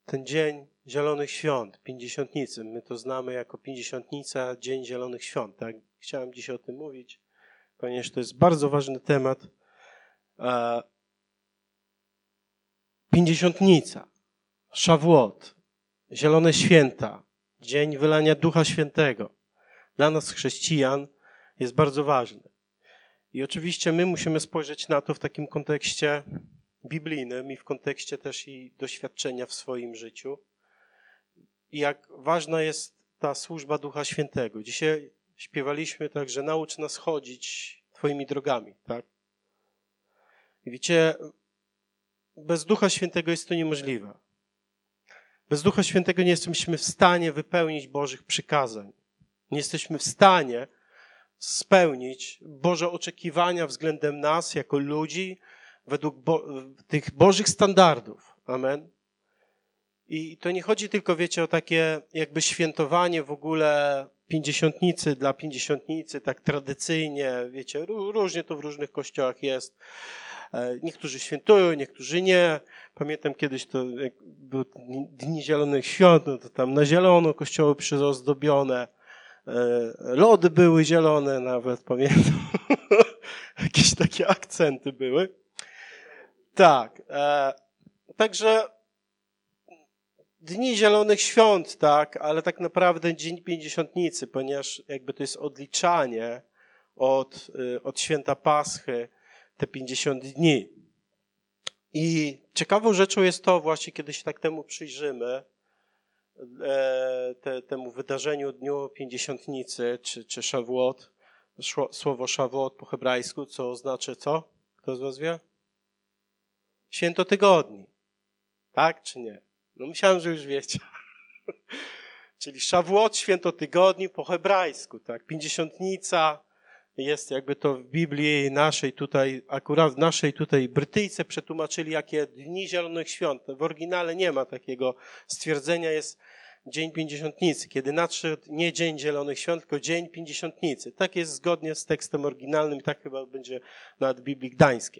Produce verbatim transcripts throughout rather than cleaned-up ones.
ten dzień Zielonych Świąt, Pięćdziesiątnicy. My to znamy jako Pięćdziesiątnica, Dzień Zielonych Świąt. Tak? Chciałem dzisiaj o tym mówić, ponieważ to jest bardzo ważny temat. Pięćdziesiątnica, Szawłot, Zielone Święta, Dzień Wylania Ducha Świętego. Dla nas chrześcijan jest bardzo ważny. I oczywiście my musimy spojrzeć na to w takim kontekście biblijnym i w kontekście też i doświadczenia w swoim życiu. I jak ważna jest ta służba Ducha Świętego. Dzisiaj śpiewaliśmy tak, że naucz nas chodzić Twoimi drogami, tak? I wiecie, bez Ducha Świętego jest to niemożliwe. Bez Ducha Świętego nie jesteśmy w stanie wypełnić Bożych przykazań. Nie jesteśmy w stanie spełnić Boże oczekiwania względem nas jako ludzi według Bo- tych Bożych standardów. Amen. I to nie chodzi tylko, wiecie, o takie jakby świętowanie w ogóle pięćdziesiątnicy dla pięćdziesiątnicy, tak tradycyjnie, wiecie, różnie to w różnych kościołach jest. Niektórzy świętują, niektórzy nie. Pamiętam kiedyś to, jak były Dni Zielonych Świąt, no to tam na zielono kościoły przyozdobione, lody były zielone nawet, pamiętam. Jakieś takie akcenty były. Tak. E, także Dni Zielonych Świąt, tak, ale tak naprawdę Dzień Pięćdziesiątnicy, ponieważ jakby to jest odliczanie od, od święta Paschy, te pięćdziesiąt dni. I ciekawą rzeczą jest to właśnie, kiedy się tak temu przyjrzymy, e, te, temu wydarzeniu Dniu Pięćdziesiątnicy, czy, czy Szawłot, słowo Szawłot po hebrajsku, co oznacza co? Kto z was wie? Święto tygodni. Tak czy nie? No myślałem, że już wiecie. Czyli Szawłot, święto tygodni po hebrajsku, tak? Pięćdziesiątnica jest jakby to w Biblii naszej tutaj, akurat w naszej tutaj Brytyjce przetłumaczyli jakie Dni Zielonych Świąt. W oryginale nie ma takiego stwierdzenia, jest Dzień Pięćdziesiątnicy, kiedy nadszedł nie Dzień Zielonych Świąt, tylko Dzień Pięćdziesiątnicy. Tak jest zgodnie z tekstem oryginalnym i tak chyba będzie nawet w Biblii Gdańskiej.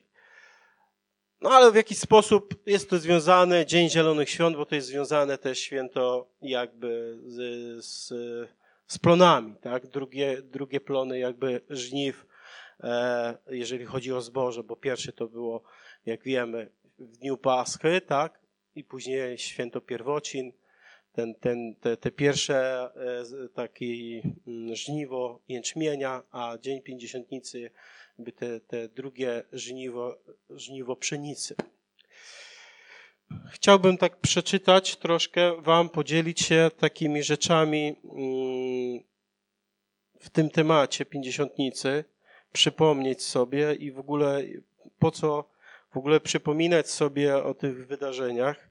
No ale w jakiś sposób jest to związane, Dzień Zielonych Świąt, bo to jest związane też święto jakby z, z, z plonami, tak? Drugie, drugie plony jakby żniw, e, jeżeli chodzi o zboże, bo pierwsze to było, jak wiemy, w dniu Paschy, tak? I później święto pierwocin, ten, ten, te, te pierwsze e, takie żniwo jęczmienia, a Dzień Pięćdziesiątnicy by te, te drugie żniwo, żniwo pszenicy. Chciałbym tak przeczytać troszkę wam, podzielić się takimi rzeczami w tym temacie pięćdziesiątnicy, przypomnieć sobie i w ogóle po co w ogóle przypominać sobie o tych wydarzeniach.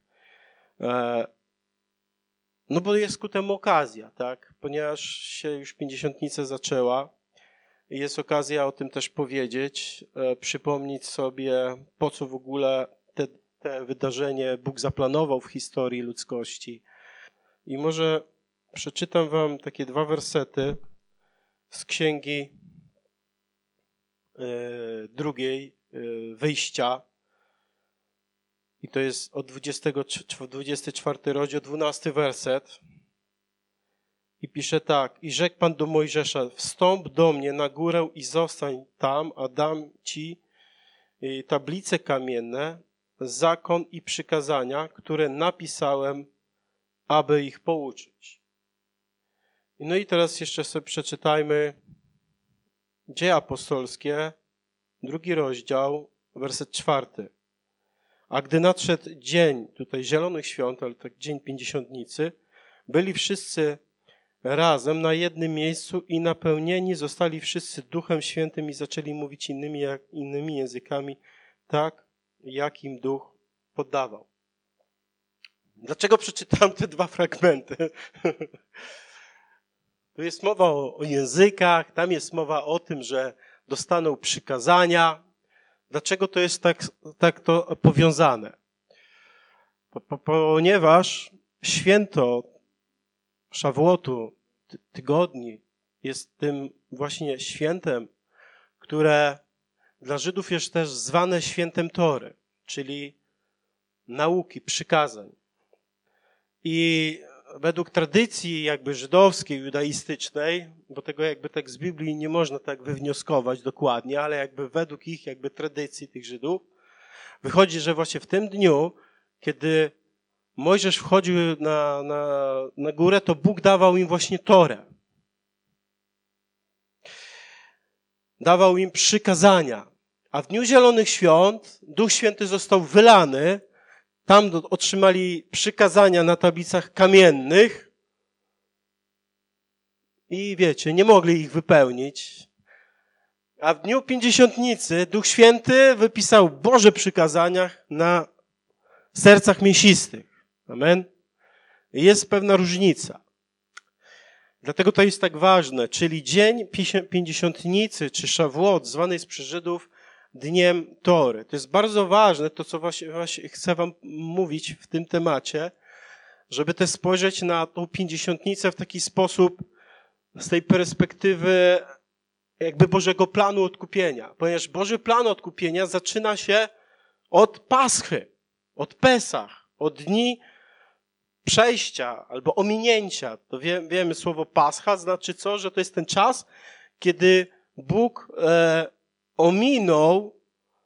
No bo jest ku temu okazja, tak? Ponieważ się już pięćdziesiątnica zaczęła, jest okazja o tym też powiedzieć, e, przypomnieć sobie, po co w ogóle te, te wydarzenie Bóg zaplanował w historii ludzkości. I może przeczytam wam takie dwa wersety z księgi e, drugiej, e, Wyjścia. I to jest od dwudziestego, dwudziesty czwarty rozdział, dwunasty werset. I pisze tak: i rzekł Pan do Mojżesza, wstąp do mnie na górę i zostań tam, a dam ci tablice kamienne, zakon i przykazania, które napisałem, aby ich pouczyć. No i teraz jeszcze sobie przeczytajmy Dzieje Apostolskie, drugi rozdział, werset czwarty. A gdy nadszedł dzień tutaj Zielonych Świąt, ale tak dzień Pięćdziesiątnicy, byli wszyscy razem na jednym miejscu i napełnieni zostali wszyscy Duchem Świętym i zaczęli mówić innymi, jak, innymi językami, tak jak im Duch poddawał. Dlaczego przeczytałem te dwa fragmenty? Tu jest mowa o, o językach, tam jest mowa o tym, że dostaną przykazania. Dlaczego to jest tak, tak to powiązane? Po, po, ponieważ święto Szawłotu, tygodni, jest tym właśnie świętem, które dla Żydów jest też zwane świętem Tory, czyli nauki, przykazań. I według tradycji jakby żydowskiej, judaistycznej, bo tego jakby tak z Biblii nie można tak wywnioskować dokładnie, ale jakby według ich jakby tradycji tych Żydów, wychodzi, że właśnie w tym dniu, kiedy Mojżesz wchodził na, na, na górę, to Bóg dawał im właśnie Torę. Dawał im przykazania. A w Dniu Zielonych Świąt Duch Święty został wylany. Tam otrzymali przykazania na tablicach kamiennych i wiecie, nie mogli ich wypełnić. A w Dniu Pięćdziesiątnicy Duch Święty wypisał Boże przykazania na sercach mięsistych. Amen. I jest pewna różnica. Dlatego to jest tak ważne, czyli dzień Pięćdziesiątnicy, czy Szawłot, zwany jest przez Żydów Dniem Tory. To jest bardzo ważne, to co właśnie, właśnie chcę wam mówić w tym temacie, żeby też spojrzeć na tą Pięćdziesiątnicę w taki sposób, z tej perspektywy jakby Bożego planu odkupienia. Ponieważ Boży plan odkupienia zaczyna się od Paschy, od Pesach, od dni przejścia albo ominięcia. To wie, wiemy, słowo Pascha znaczy co? Że to jest ten czas, kiedy Bóg e, ominął,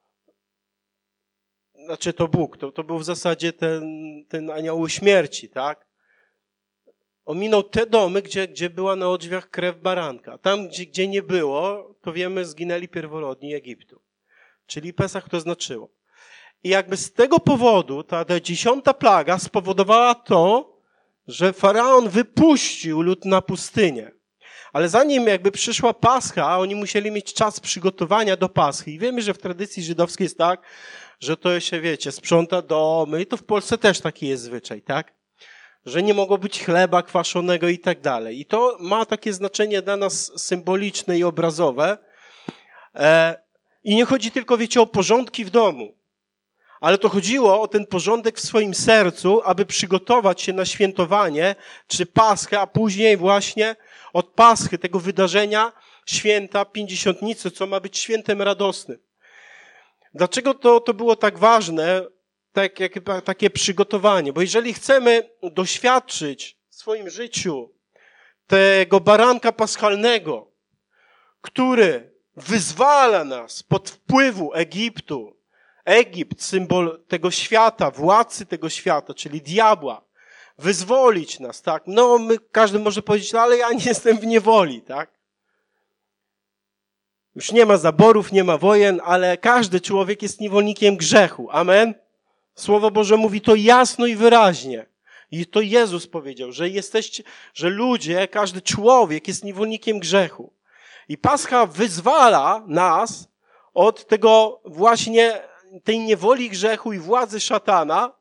znaczy to Bóg, to, to był w zasadzie ten, ten anioł śmierci, tak? Ominął te domy, gdzie, gdzie była na odrzwiach krew baranka. Tam, gdzie, gdzie nie było, to wiemy, zginęli pierworodni Egiptu. Czyli Pesach to znaczyło. I jakby z tego powodu ta, ta dziesiąta plaga spowodowała to, że Faraon wypuścił lud na pustynię. Ale zanim jakby przyszła Pascha, oni musieli mieć czas przygotowania do Paschy. I wiemy, że w tradycji żydowskiej jest tak, że to się, wiecie, sprząta domy i to w Polsce też taki jest zwyczaj, tak? Że nie mogło być chleba kwaszonego i tak dalej. I to ma takie znaczenie dla nas symboliczne i obrazowe. E, I nie chodzi tylko, wiecie, o porządki w domu. Ale to chodziło o ten porządek w swoim sercu, aby przygotować się na świętowanie, czy Paschę, a później właśnie od Paschy, tego wydarzenia, święta Pięćdziesiątnicy, co ma być świętem radosnym. Dlaczego to, to było tak ważne, tak, jak, takie przygotowanie? Bo jeżeli chcemy doświadczyć w swoim życiu tego baranka paschalnego, który wyzwala nas pod wpływu Egiptu, Egipt, symbol tego świata, władcy tego świata, czyli diabła, wyzwolić nas, tak? No, my, każdy może powiedzieć, no ale ja nie jestem w niewoli, tak? Już nie ma zaborów, nie ma wojen, ale każdy człowiek jest niewolnikiem grzechu. Amen? Słowo Boże mówi to jasno i wyraźnie. I to Jezus powiedział, że jesteście, że ludzie, każdy człowiek jest niewolnikiem grzechu. I Pascha wyzwala nas od tego właśnie, tej niewoli grzechu i władzy szatana,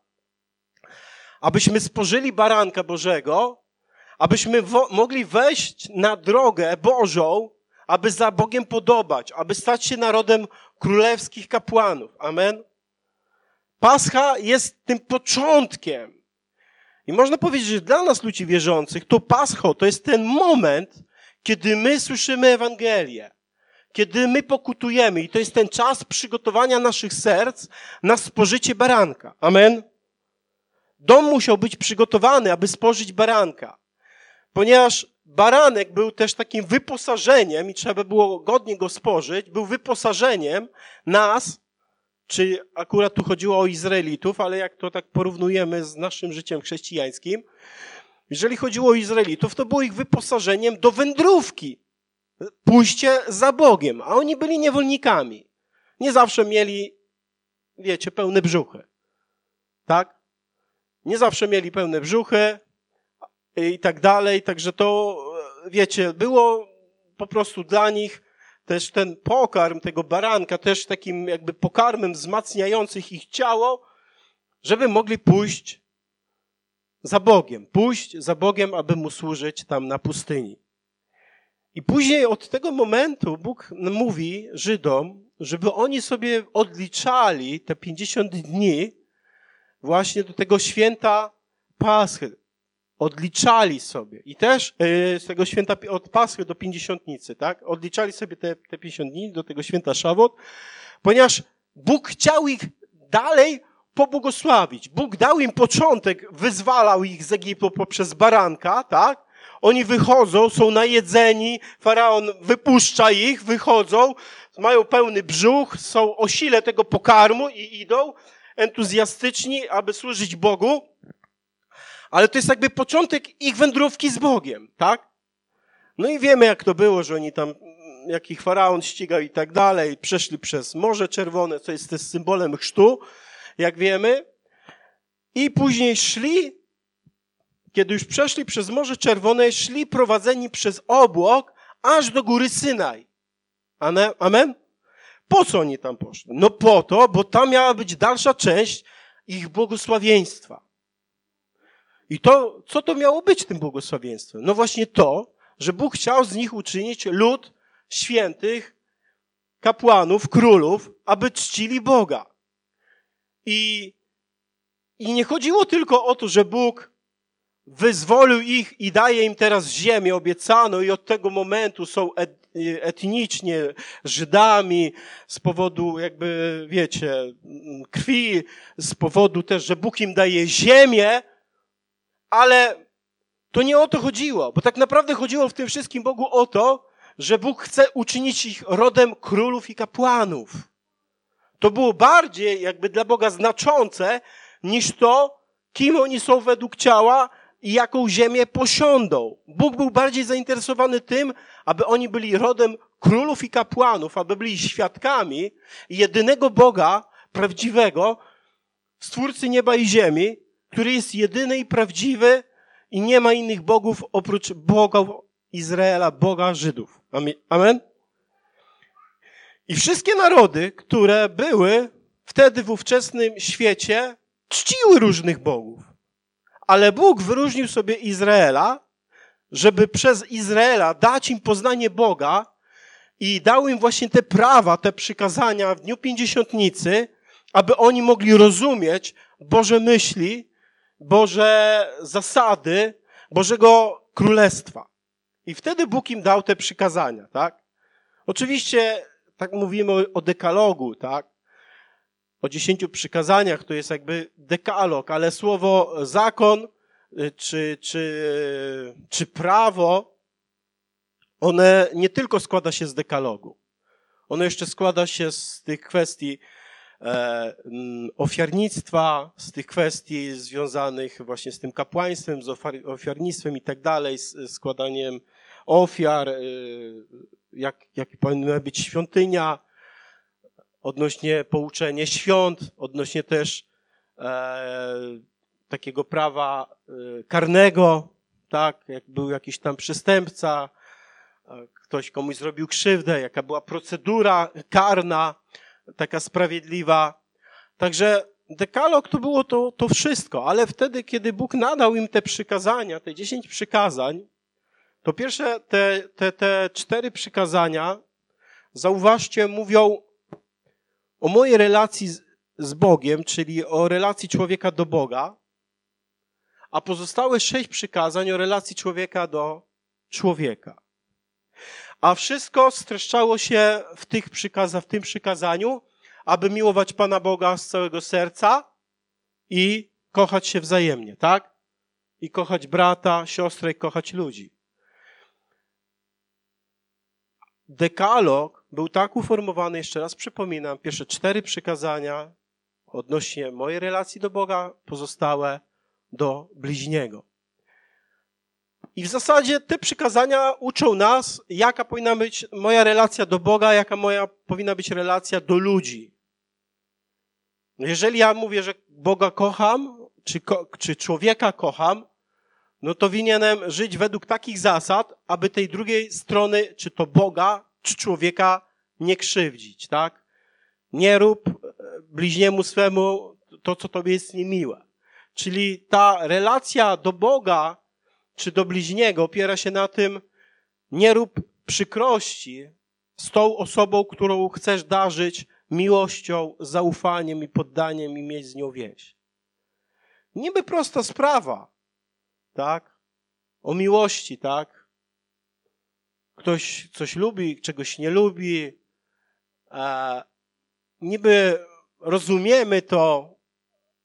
abyśmy spożyli baranka Bożego, abyśmy wo- mogli wejść na drogę Bożą, aby za Bogiem podobać, aby stać się narodem królewskich kapłanów. Amen? Pascha jest tym początkiem. I można powiedzieć, że dla nas, ludzi wierzących, to Pascha to jest ten moment, kiedy my słyszymy Ewangelię, kiedy my pokutujemy i to jest ten czas przygotowania naszych serc na spożycie baranka. Amen? Dom musiał być przygotowany, aby spożyć baranka, ponieważ baranek był też takim wyposażeniem i trzeba było godnie go spożyć, był wyposażeniem nas, czy akurat tu chodziło o Izraelitów, ale jak to tak porównujemy z naszym życiem chrześcijańskim, jeżeli chodziło o Izraelitów, to było ich wyposażeniem do wędrówki, pójście za Bogiem, a oni byli niewolnikami. Nie zawsze mieli, wiecie, pełne brzuchy, tak? Nie zawsze mieli pełne brzuchy i tak dalej, także to, wiecie, było po prostu dla nich też ten pokarm tego baranka, też takim jakby pokarmem wzmacniającym ich ciało, żeby mogli pójść za Bogiem, pójść za Bogiem, aby Mu służyć tam na pustyni. I później od tego momentu Bóg mówi Żydom, żeby oni sobie odliczali te pięćdziesiąt dni właśnie do tego święta Paschy. Odliczali sobie. I też yy, z tego święta od Paschy do Pięćdziesiątnicy, tak? Odliczali sobie te, te pięćdziesiąt dni do tego święta Szawot, ponieważ Bóg chciał ich dalej pobłogosławić. Bóg dał im początek, wyzwalał ich z Egiptu poprzez baranka, tak? Oni wychodzą, są najedzeni, faraon wypuszcza ich, wychodzą, mają pełny brzuch, są o sile tego pokarmu i idą entuzjastyczni, aby służyć Bogu. Ale to jest jakby początek ich wędrówki z Bogiem, tak? No i wiemy, jak to było, że oni tam, jak ich faraon ścigał i tak dalej, przeszli przez Morze Czerwone, co jest też symbolem chrztu, jak wiemy. I później szli, kiedy już przeszli przez Morze Czerwone, szli prowadzeni przez obłok aż do góry Synaj. Amen? Po co oni tam poszli? No po to, bo tam miała być dalsza część ich błogosławieństwa. I to, co to miało być tym błogosławieństwem? No właśnie to, że Bóg chciał z nich uczynić lud świętych, kapłanów, królów, aby czcili Boga. I, i nie chodziło tylko o to, że Bóg wyzwolił ich i daje im teraz ziemię obiecaną i od tego momentu są et, etnicznie Żydami z powodu jakby, wiecie, krwi, z powodu też, że Bóg im daje ziemię, ale to nie o to chodziło, bo tak naprawdę chodziło w tym wszystkim Bogu o to, że Bóg chce uczynić ich rodem królów i kapłanów. To było bardziej jakby dla Boga znaczące niż to, kim oni są według ciała i jaką ziemię posiądą. Bóg był bardziej zainteresowany tym, aby oni byli rodem królów i kapłanów, aby byli świadkami jedynego Boga prawdziwego, Stwórcy nieba i ziemi, który jest jedyny i prawdziwy i nie ma innych bogów oprócz Boga Izraela, Boga Żydów. Amen? I wszystkie narody, które były wtedy w ówczesnym świecie, czciły różnych bogów. Ale Bóg wyróżnił sobie Izraela, żeby przez Izraela dać im poznanie Boga i dał im właśnie te prawa, te przykazania w Dniu Pięćdziesiątnicy, aby oni mogli rozumieć Boże myśli, Boże zasady, Bożego Królestwa. I wtedy Bóg im dał te przykazania, tak? Oczywiście, tak mówimy o, o dekalogu, tak? O dziesięciu przykazaniach, to jest jakby dekalog, ale słowo zakon czy, czy, czy prawo, one nie tylko składa się z dekalogu. Ono jeszcze składa się z tych kwestii e, ofiarnictwa, z tych kwestii związanych właśnie z tym kapłaństwem, z ofiarnictwem i tak dalej, z składaniem ofiar, e, jak, jak powinna być świątynia, odnośnie pouczenia świąt, odnośnie też e, takiego prawa e, karnego, tak, jak był jakiś tam przestępca, e, ktoś komuś zrobił krzywdę, jaka była procedura karna, taka sprawiedliwa. Także dekalog to było to, to wszystko, ale wtedy, kiedy Bóg nadał im te przykazania, te dziesięć przykazań, to pierwsze te, te, te cztery przykazania, zauważcie, mówią o mojej relacji z, z Bogiem, czyli o relacji człowieka do Boga, a pozostałe sześć przykazań o relacji człowieka do człowieka. A wszystko streszczało się w tych przykaza, w tym przykazaniu, aby miłować Pana Boga z całego serca i kochać się wzajemnie, tak? I kochać brata, siostrę i kochać ludzi. Dekalog był tak uformowany, jeszcze raz przypominam, pierwsze cztery przykazania odnośnie mojej relacji do Boga, pozostałe do bliźniego. I w zasadzie te przykazania uczą nas, jaka powinna być moja relacja do Boga, jaka moja powinna być relacja do ludzi. Jeżeli ja mówię, że Boga kocham, czy, ko- czy człowieka kocham, no to powinienem żyć według takich zasad, aby tej drugiej strony, czy to Boga, czy człowieka nie krzywdzić, tak? Nie rób bliźniemu swemu to, co tobie jest niemiłe. Czyli ta relacja do Boga, czy do bliźniego opiera się na tym, nie rób przykrości z tą osobą, którą chcesz darzyć miłością, zaufaniem i poddaniem i mieć z nią więź. Niby prosta sprawa, tak? O miłości, tak? Ktoś coś lubi, czegoś nie lubi. E, niby rozumiemy to,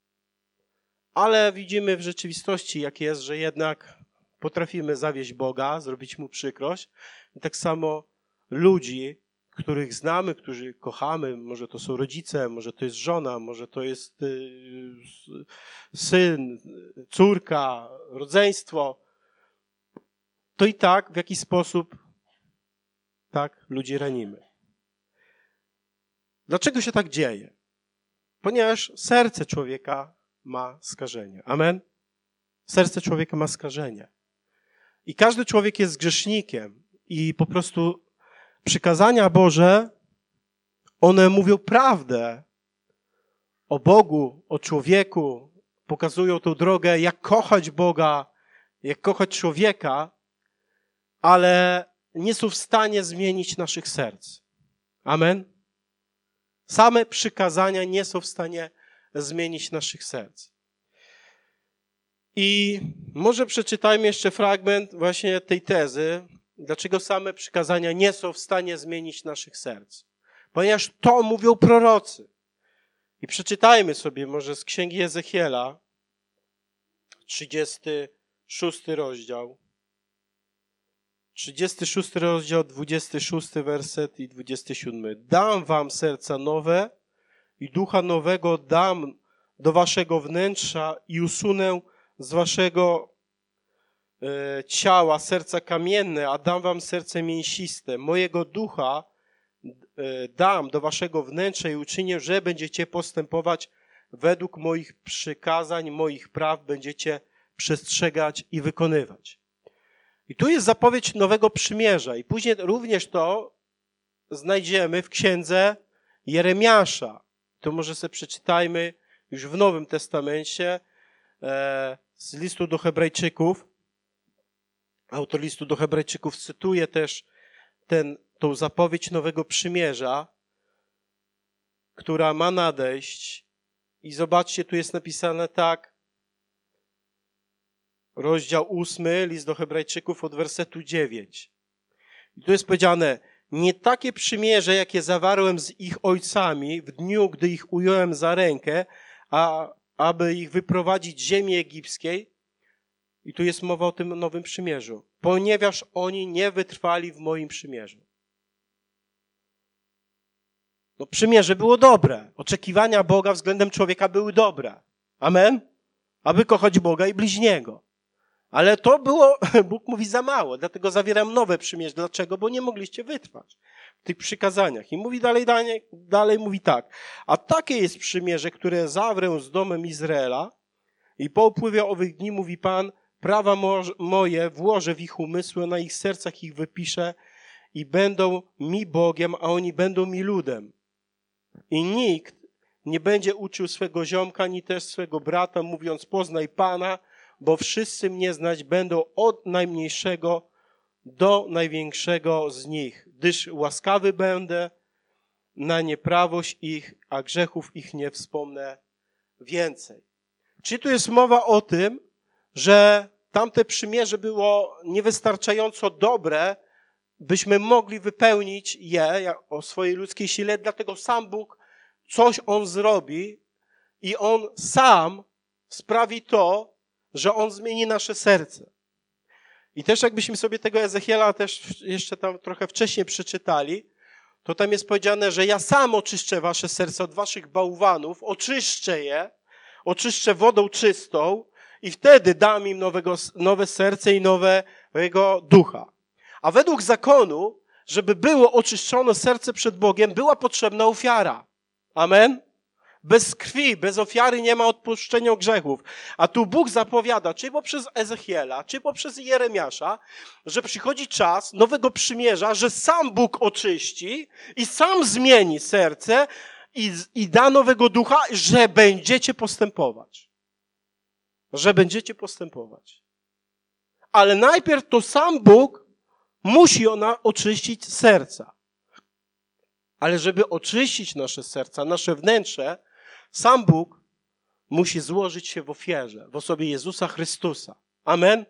ale widzimy w rzeczywistości, jak jest, że jednak potrafimy zawieść Boga, zrobić Mu przykrość. I tak samo ludzi, których znamy, którzy kochamy, może to są rodzice, może to jest żona, może to jest syn, córka, rodzeństwo, to i tak w jakiś sposób tak ludzi ranimy. Dlaczego się tak dzieje? Ponieważ serce człowieka ma skażenie. Amen? Serce człowieka ma skażenie. I każdy człowiek jest grzesznikiem i po prostu przykazania Boże, one mówią prawdę o Bogu, o człowieku, pokazują tą drogę, jak kochać Boga, jak kochać człowieka, ale nie są w stanie zmienić naszych serc. Amen? Same przykazania nie są w stanie zmienić naszych serc. I może przeczytajmy jeszcze fragment właśnie tej tezy, dlaczego same przykazania nie są w stanie zmienić naszych serc. Ponieważ to mówią prorocy. I przeczytajmy sobie może z Księgi Ezechiela, trzydziesty szósty rozdział. trzydziesty szósty rozdział, dwudziesty szósty werset i dwudziesty siódmy. Dam wam serca nowe i ducha nowego dam do waszego wnętrza i usunę z waszego e, ciała serca kamienne, a dam wam serce mięsiste. Mojego ducha e, dam do waszego wnętrza i uczynię, że będziecie postępować według moich przykazań, moich praw, będziecie przestrzegać i wykonywać. I tu jest zapowiedź nowego przymierza i później również to znajdziemy w księdze Jeremiasza. To może sobie przeczytajmy już w Nowym Testamencie e, z listu do Hebrajczyków. Autor listu do Hebrajczyków cytuje też ten, tą zapowiedź nowego przymierza, która ma nadejść. I zobaczcie, tu jest napisane tak, rozdział ósmy, list do Hebrajczyków od wersetu dziewięć. I tu jest powiedziane, nie takie przymierze, jakie zawarłem z ich ojcami w dniu, gdy ich ująłem za rękę, a aby ich wyprowadzić z ziemi egipskiej. I tu jest mowa o tym nowym przymierzu. Ponieważ oni nie wytrwali w moim przymierzu. No przymierze było dobre. Oczekiwania Boga względem człowieka były dobre. Amen? Aby kochać Boga i bliźniego. Ale to było, Bóg mówi, za mało, dlatego zawieram nowe przymierze. Dlaczego? Bo nie mogliście wytrwać w tych przykazaniach. I mówi dalej, dalej, dalej mówi tak. A takie jest przymierze, które zawrę z domem Izraela i po upływie owych dni, mówi Pan, prawa moje włożę w ich umysły, na ich sercach ich wypiszę i będą mi Bogiem, a oni będą mi ludem. I nikt nie będzie uczył swego ziomka, ani też swego brata, mówiąc, poznaj Pana, bo wszyscy mnie znać będą od najmniejszego do największego z nich, gdyż łaskawy będę na nieprawość ich, a grzechów ich nie wspomnę więcej. Czy tu jest mowa o tym, że tamte przymierze było niewystarczająco dobre, byśmy mogli wypełnić je o swojej ludzkiej sile, dlatego sam Bóg coś On zrobi i On sam sprawi to, że On zmieni nasze serce. I też jakbyśmy sobie tego Ezechiela też jeszcze tam trochę wcześniej przeczytali, to tam jest powiedziane, że ja sam oczyszczę wasze serce od waszych bałwanów, oczyszczę je, oczyszczę wodą czystą i wtedy dam im nowego, nowe serce i nowego ducha. A według zakonu, żeby było oczyszczone serce przed Bogiem, była potrzebna ofiara. Amen? Bez krwi, bez ofiary nie ma odpuszczenia grzechów. A tu Bóg zapowiada, czy poprzez Ezechiela, czy poprzez Jeremiasza, że przychodzi czas nowego przymierza, że sam Bóg oczyści i sam zmieni serce i, i da nowego ducha, że będziecie postępować. Że będziecie postępować. Ale najpierw to sam Bóg musi ona oczyścić serca. Ale żeby oczyścić nasze serca, nasze wnętrze, sam Bóg musi złożyć się w ofierze, w osobie Jezusa Chrystusa. Amen?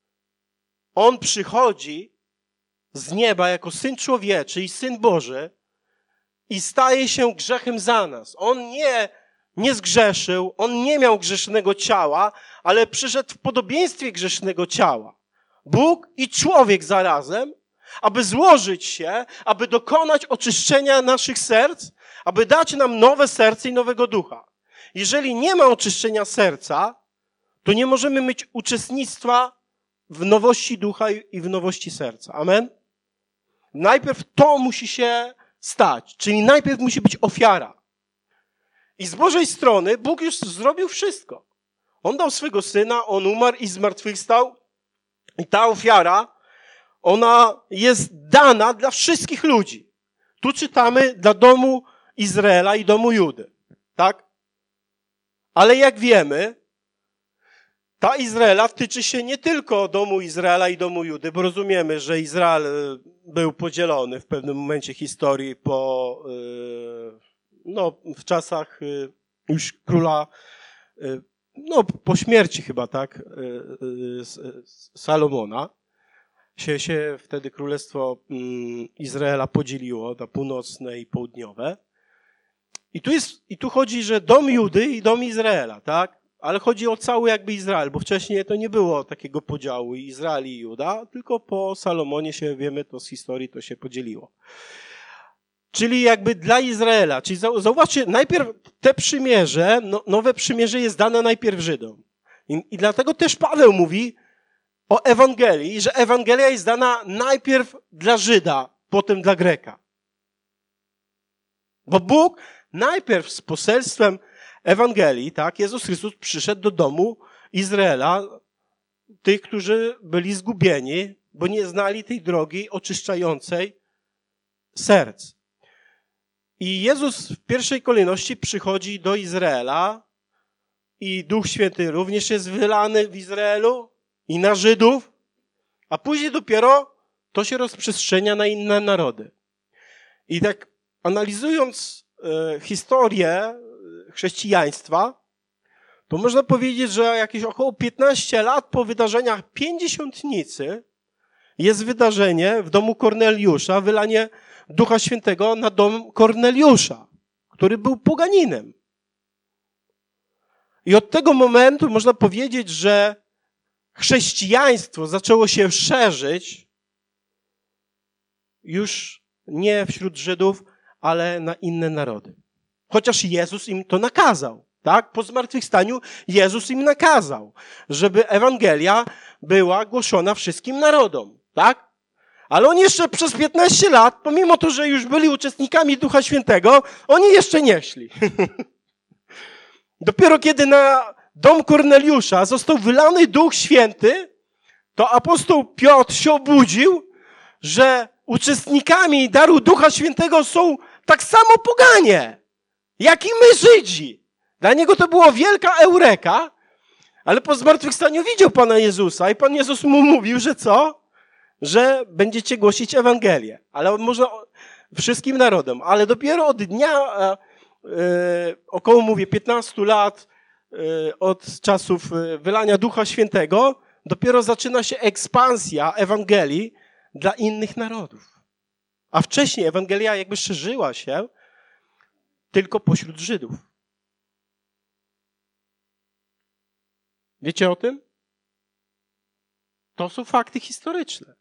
On przychodzi z nieba jako Syn Człowieczy i Syn Boży i staje się grzechem za nas. On nie, nie zgrzeszył, on nie miał grzesznego ciała, ale przyszedł w podobieństwie grzesznego ciała. Bóg i człowiek zarazem, aby złożyć się, aby dokonać oczyszczenia naszych serc, aby dać nam nowe serce i nowego ducha. Jeżeli nie ma oczyszczenia serca, to nie możemy mieć uczestnictwa w nowości ducha i w nowości serca. Amen? Najpierw to musi się stać, czyli najpierw musi być ofiara. I z Bożej strony Bóg już zrobił wszystko. On dał swego Syna, On umarł i zmartwychwstał. I ta ofiara, ona jest dana dla wszystkich ludzi. Tu czytamy dla domu Izraela i domu Judy. Tak? Ale jak wiemy, ta Izraela tyczy się nie tylko domu Izraela i domu Judy, bo rozumiemy, że Izrael był podzielony w pewnym momencie historii po, no, w czasach już króla, no, po śmierci chyba, tak, Salomona. Się, się wtedy królestwo Izraela podzieliło na północne i południowe. I tu jest, i tu chodzi, że dom Judy i dom Izraela, tak? Ale chodzi o cały jakby Izrael, bo wcześniej to nie było takiego podziału Izrael i Juda, tylko po Salomonie się, wiemy to z historii, to się podzieliło. Czyli jakby dla Izraela. Czyli zauważcie, najpierw te przymierze, no, nowe przymierze jest dane najpierw Żydom. I, i dlatego też Paweł mówi o Ewangelii, że Ewangelia jest dana najpierw dla Żyda, potem dla Greka. Bo Bóg najpierw z poselstwem Ewangelii, tak, Jezus Chrystus przyszedł do domu Izraela, tych, którzy byli zgubieni, bo nie znali tej drogi oczyszczającej serc. I Jezus w pierwszej kolejności przychodzi do Izraela i Duch Święty również jest wylany w Izraelu i na Żydów, a później dopiero to się rozprzestrzenia na inne narody. I tak analizując e, historię chrześcijaństwa, to można powiedzieć, że jakieś około piętnaście lat po wydarzeniach Pięćdziesiątnicy jest wydarzenie w domu Korneliusza, wylanie Ducha Świętego na dom Korneliusza, który był poganinem. I od tego momentu można powiedzieć, że chrześcijaństwo zaczęło się szerzyć już nie wśród Żydów, ale na inne narody. Chociaż Jezus im to nakazał, tak? Po zmartwychwstaniu Jezus im nakazał, żeby Ewangelia była głoszona wszystkim narodom, tak? Ale oni jeszcze przez piętnaście lat, pomimo to, że już byli uczestnikami Ducha Świętego, oni jeszcze nie szli. Dopiero kiedy na dom Korneliusza został wylany Duch Święty, to apostoł Piotr się obudził, że uczestnikami daru Ducha Świętego są tak samo poganie, jak i my Żydzi. Dla niego to była wielka eureka, ale po zmartwychwstaniu widział Pana Jezusa i Pan Jezus mu mówił, że co? Że będziecie głosić Ewangelię. Ale można wszystkim narodom. Ale dopiero od dnia, e, e, około mówię piętnastu lat, e, od czasów wylania Ducha Świętego, dopiero zaczyna się ekspansja Ewangelii dla innych narodów. A wcześniej Ewangelia jakby szerzyła się tylko pośród Żydów. Wiecie o tym? To są fakty historyczne.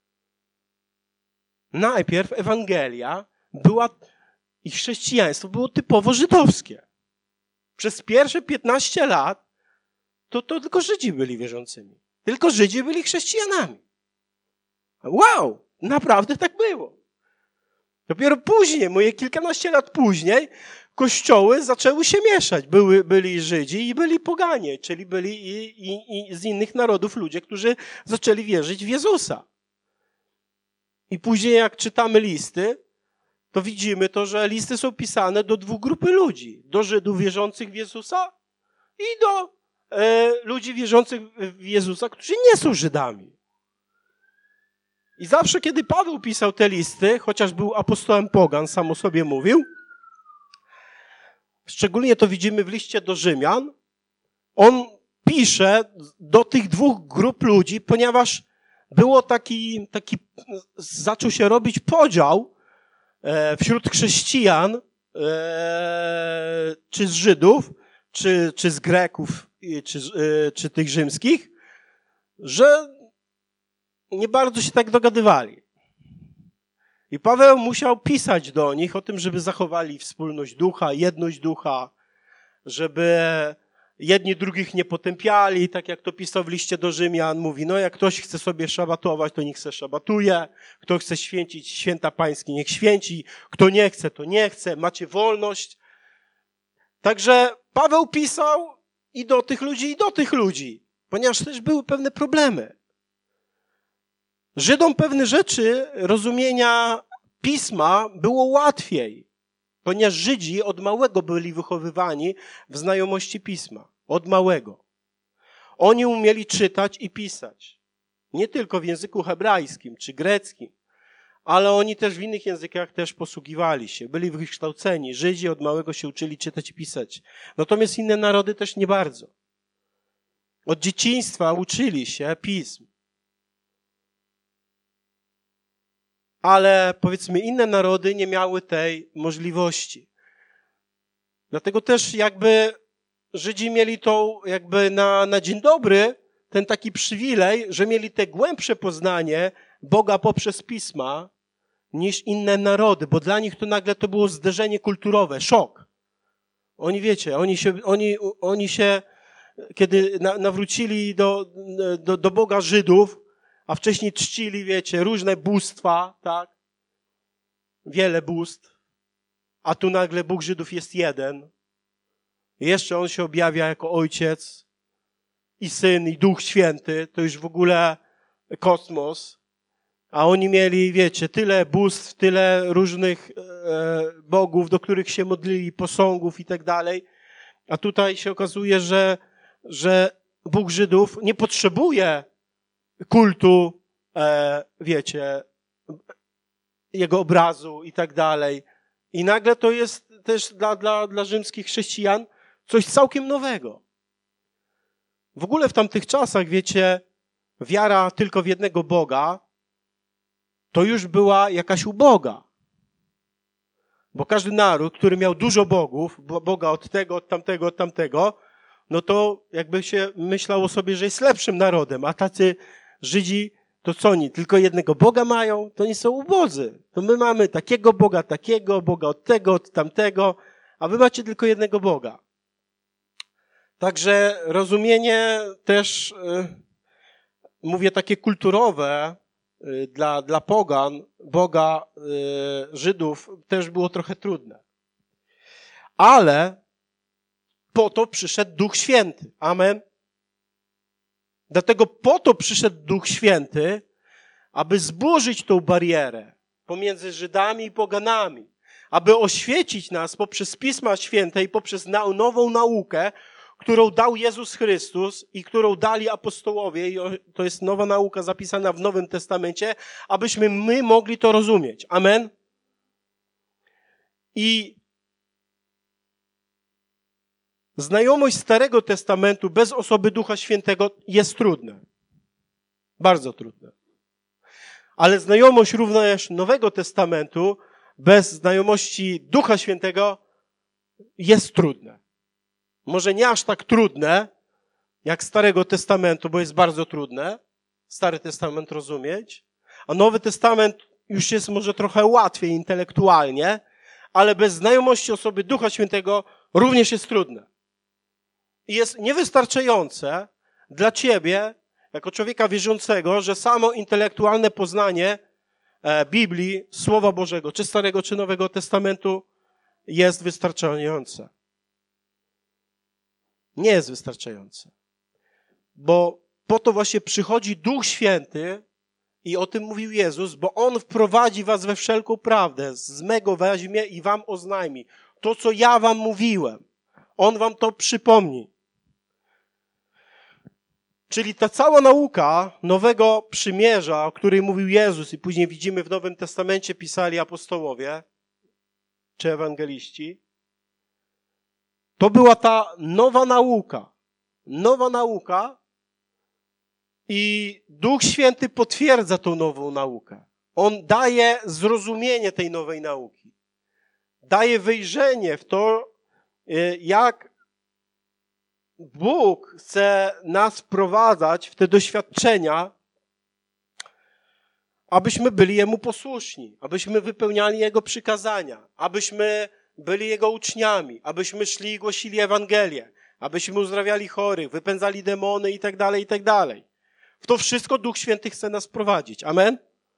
Najpierw Ewangelia była i chrześcijaństwo było typowo żydowskie. Przez pierwsze piętnaście lat to, to tylko Żydzi byli wierzącymi. Tylko Żydzi byli chrześcijanami. Wow! Naprawdę tak było. Dopiero później, moje kilkanaście lat później, kościoły zaczęły się mieszać. Były, byli Żydzi i byli poganie, czyli byli i, i, i z innych narodów ludzie, którzy zaczęli wierzyć w Jezusa. I później jak czytamy listy, to widzimy to, że listy są pisane do dwóch grupy ludzi. Do Żydów wierzących w Jezusa i do e, ludzi wierzących w Jezusa, którzy nie są Żydami. I zawsze, kiedy Paweł pisał te listy, chociaż był apostołem pogan, sam o sobie mówił, szczególnie to widzimy w liście do Rzymian, on pisze do tych dwóch grup ludzi, ponieważ było taki, taki zaczął się robić podział wśród chrześcijan e, czy z Żydów, czy, czy z Greków, czy, e, czy tych rzymskich, że nie bardzo się tak dogadywali. I Paweł musiał pisać do nich o tym, żeby zachowali wspólność ducha, jedność ducha, żeby jedni drugich nie potępiali, tak jak to pisał w liście do Rzymian. Mówi, no jak ktoś chce sobie szabatować, to niech se szabatuje. Kto chce święcić święta pańskie, niech święci. Kto nie chce, to nie chce. Macie wolność. Także Paweł pisał i do tych ludzi, i do tych ludzi, ponieważ też były pewne problemy. Żydom pewne rzeczy, rozumienia pisma było łatwiej, ponieważ Żydzi od małego byli wychowywani w znajomości pisma. Od małego. Oni umieli czytać i pisać. Nie tylko w języku hebrajskim czy greckim, ale oni też w innych językach też posługiwali się. Byli wykształceni. Żydzi od małego się uczyli czytać i pisać. Natomiast inne narody też nie bardzo. Od dzieciństwa uczyli się pism. Ale powiedzmy inne narody nie miały tej możliwości. Dlatego też jakby Żydzi mieli to jakby na, na dzień dobry ten taki przywilej, że mieli te głębsze poznanie Boga poprzez pisma niż inne narody, bo dla nich to nagle to było zderzenie kulturowe, szok. Oni wiecie, oni się, oni, oni się kiedy na, nawrócili do, do, do Boga Żydów, a wcześniej czcili, wiecie, różne bóstwa, tak? Wiele bóstw. A tu nagle Bóg Żydów jest jeden. I jeszcze On się objawia jako Ojciec i Syn i Duch Święty. To już w ogóle kosmos. A oni mieli, wiecie, tyle bóstw, tyle różnych e, bogów, do których się modlili, posągów i tak dalej. A tutaj się okazuje, że, że Bóg Żydów nie potrzebuje kultu, e, wiecie, jego obrazu i tak dalej. I nagle to jest też dla, dla, dla rzymskich chrześcijan coś całkiem nowego. W ogóle w tamtych czasach, wiecie, wiara tylko w jednego Boga to już była jakaś uboga. Bo każdy naród, który miał dużo bogów, Boga od tego, od tamtego, od tamtego, no to jakby się myślało sobie, że jest lepszym narodem, a tacy Żydzi, to co oni, tylko jednego Boga mają? To oni są ubodzy. To my mamy takiego Boga, takiego, Boga od tego, od tamtego, a wy macie tylko jednego Boga. Także rozumienie też, yy, mówię takie kulturowe, yy, dla, dla pogan, Boga yy, Żydów też było trochę trudne. Ale po to przyszedł Duch Święty. Amen. Dlatego po to przyszedł Duch Święty, aby zburzyć tą barierę pomiędzy Żydami i poganami, aby oświecić nas poprzez Pisma Święte i poprzez nową naukę, którą dał Jezus Chrystus i którą dali apostołowie, i to jest nowa nauka zapisana w Nowym Testamencie, abyśmy my mogli to rozumieć. Amen? I znajomość Starego Testamentu bez osoby Ducha Świętego jest trudna. Bardzo trudna. Ale znajomość również Nowego Testamentu bez znajomości Ducha Świętego jest trudna. Może nie aż tak trudne jak Starego Testamentu, bo jest bardzo trudne Stary Testament rozumieć, a Nowy Testament już jest może trochę łatwiej intelektualnie, ale bez znajomości osoby Ducha Świętego również jest trudne. I jest niewystarczające dla ciebie, jako człowieka wierzącego, że samo intelektualne poznanie Biblii, Słowa Bożego, czy Starego, czy Nowego Testamentu jest wystarczające. Nie jest wystarczające. Bo po to właśnie przychodzi Duch Święty i o tym mówił Jezus, bo On wprowadzi was we wszelką prawdę, z mego weźmie i wam oznajmi. To, co ja wam mówiłem, On wam to przypomni. Czyli ta cała nauka Nowego Przymierza, o której mówił Jezus i później widzimy w Nowym Testamencie pisali apostołowie czy ewangeliści, to była ta nowa nauka. Nowa nauka i Duch Święty potwierdza tą nową naukę. On daje zrozumienie tej nowej nauki. daje wyjrzenie w to, jak Bóg chce nas wprowadzać w te doświadczenia, abyśmy byli Jemu posłuszni, abyśmy wypełniali Jego przykazania, abyśmy byli Jego uczniami, abyśmy szli i głosili Ewangelię, abyśmy uzdrawiali chorych, wypędzali demony i tak dalej, i tak dalej. W to wszystko Duch Święty chce nas prowadzić. Amen?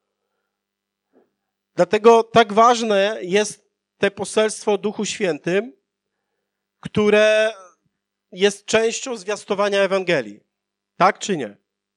Dlatego tak ważne jest to poselstwo o Duchu Świętym, które jest częścią zwiastowania Ewangelii. Tak czy nie?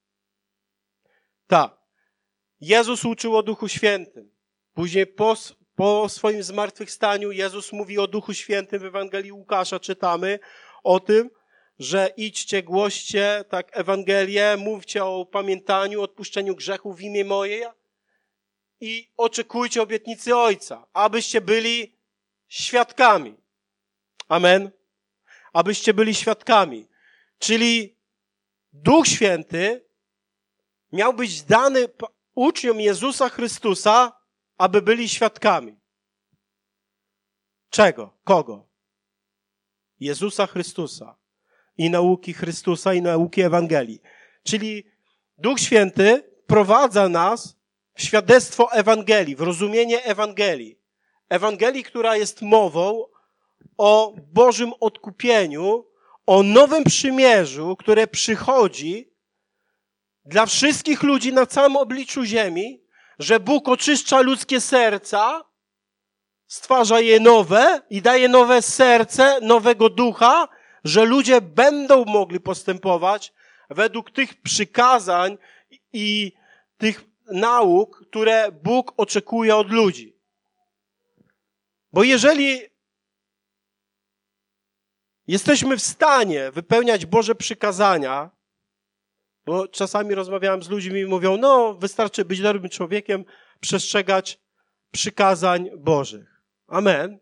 Tak. Jezus uczył o Duchu Świętym. Później po, po swoim zmartwychwstaniu Jezus mówi o Duchu Świętym. W Ewangelii Łukasza czytamy o tym, że idźcie, głoście tak Ewangelię, mówcie o upamiętaniu, odpuszczeniu grzechów w imię moje i oczekujcie obietnicy Ojca, abyście byli świadkami. Amen. Abyście byli świadkami. Czyli Duch Święty miał być dany uczniom Jezusa Chrystusa, aby byli świadkami. Czego? Kogo? Jezusa Chrystusa. I nauki Chrystusa, i nauki Ewangelii. Czyli Duch Święty prowadza nas w świadectwo Ewangelii, w rozumienie Ewangelii. Ewangelii, która jest mową o Bożym odkupieniu, o nowym przymierzu, które przychodzi dla wszystkich ludzi na całym obliczu ziemi, że Bóg oczyszcza ludzkie serca, stwarza je nowe i daje nowe serce, nowego ducha, że ludzie będą mogli postępować według tych przykazań i tych nauk, które Bóg oczekuje od ludzi. Bo jeżeli jesteśmy w stanie wypełniać Boże przykazania, bo czasami rozmawiałem z ludźmi i mówią, no wystarczy być dobrym człowiekiem, przestrzegać przykazań Bożych. Amen.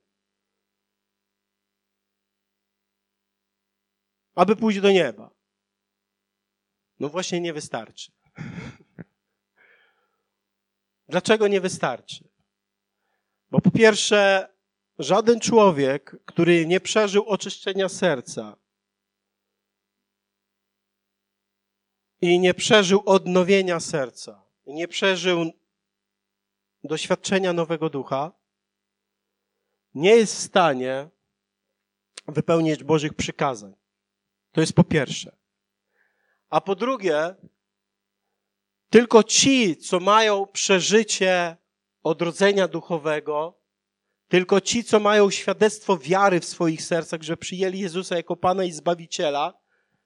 Aby pójść do nieba. No właśnie nie wystarczy. Dlaczego nie wystarczy? Bo po pierwsze, żaden człowiek, który nie przeżył oczyszczenia serca i nie przeżył odnowienia serca, i nie przeżył doświadczenia nowego ducha, nie jest w stanie wypełnić Bożych przykazań. To jest po pierwsze. A po drugie, tylko ci, co mają przeżycie odrodzenia duchowego, tylko ci, co mają świadectwo wiary w swoich sercach, że przyjęli Jezusa jako Pana i Zbawiciela,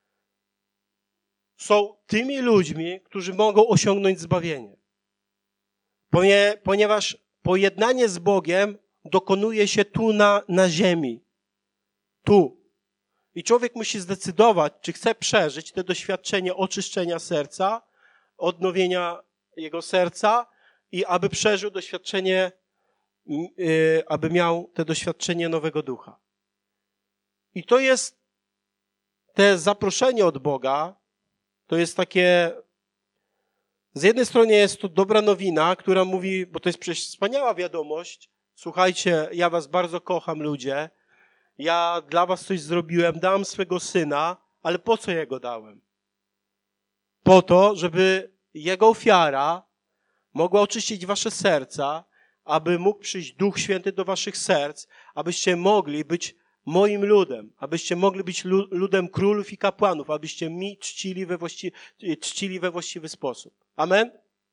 są tymi ludźmi, którzy mogą osiągnąć zbawienie. Ponieważ pojednanie z Bogiem dokonuje się tu na, na ziemi. Tu. I człowiek musi zdecydować, czy chce przeżyć to doświadczenie oczyszczenia serca, odnowienia jego serca i aby przeżył doświadczenie, yy, aby miał to doświadczenie nowego ducha. I to jest te zaproszenie od Boga, to jest takie, z jednej strony jest to dobra nowina, która mówi, bo to jest przecież wspaniała wiadomość, słuchajcie, ja was bardzo kocham, ludzie, ja dla was coś zrobiłem, dałem swego syna, ale po co jego dałem? Po to, żeby jego ofiara mogła oczyścić wasze serca, aby mógł przyjść Duch Święty do waszych serc, abyście mogli być moim ludem, abyście mogli być ludem królów i kapłanów, abyście mi czcili we właściwy, czcili we właściwy sposób. Amen?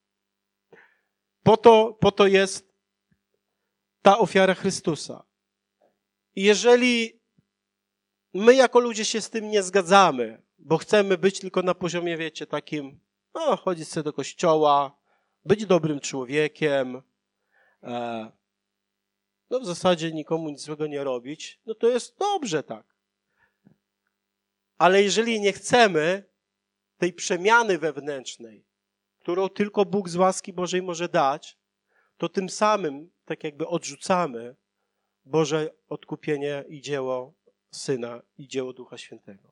Po to, po to jest ta ofiara Chrystusa. I jeżeli my jako ludzie się z tym nie zgadzamy, bo chcemy być tylko na poziomie, wiecie, takim, no, chodzić sobie do kościoła, być dobrym człowiekiem, e, no w zasadzie nikomu nic złego nie robić, no to jest dobrze tak. Ale jeżeli nie chcemy tej przemiany wewnętrznej, którą tylko Bóg z łaski Bożej może dać, to tym samym tak jakby odrzucamy Boże odkupienie i dzieło Syna i dzieło Ducha Świętego.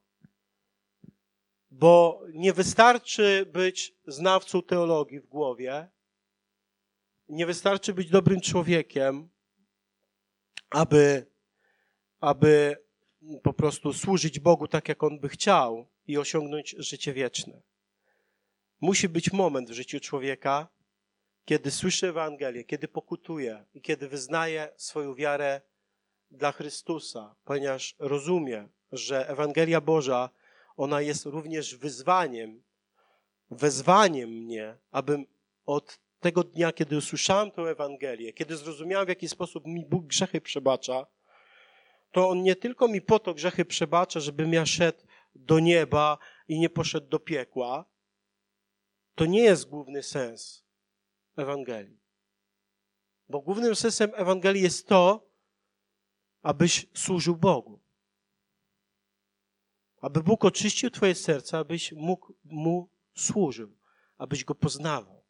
Bo nie wystarczy być znawcą teologii w głowie, nie wystarczy być dobrym człowiekiem, aby, aby po prostu służyć Bogu tak, jak On by chciał i osiągnąć życie wieczne. Musi być moment w życiu człowieka, kiedy słyszy Ewangelię, kiedy pokutuje i kiedy wyznaje swoją wiarę dla Chrystusa, ponieważ rozumie, że Ewangelia Boża, ona jest również wyzwaniem, wezwaniem mnie, abym od tego dnia, kiedy usłyszałem tę Ewangelię, kiedy zrozumiałem, w jaki sposób mi Bóg grzechy przebacza, to On nie tylko mi po to grzechy przebacza, żebym ja szedł do nieba i nie poszedł do piekła. To nie jest główny sens Ewangelii. Bo głównym sensem Ewangelii jest to, abyś służył Bogu. Aby Bóg oczyścił twoje serce, abyś mógł Mu służył, abyś Go poznawał.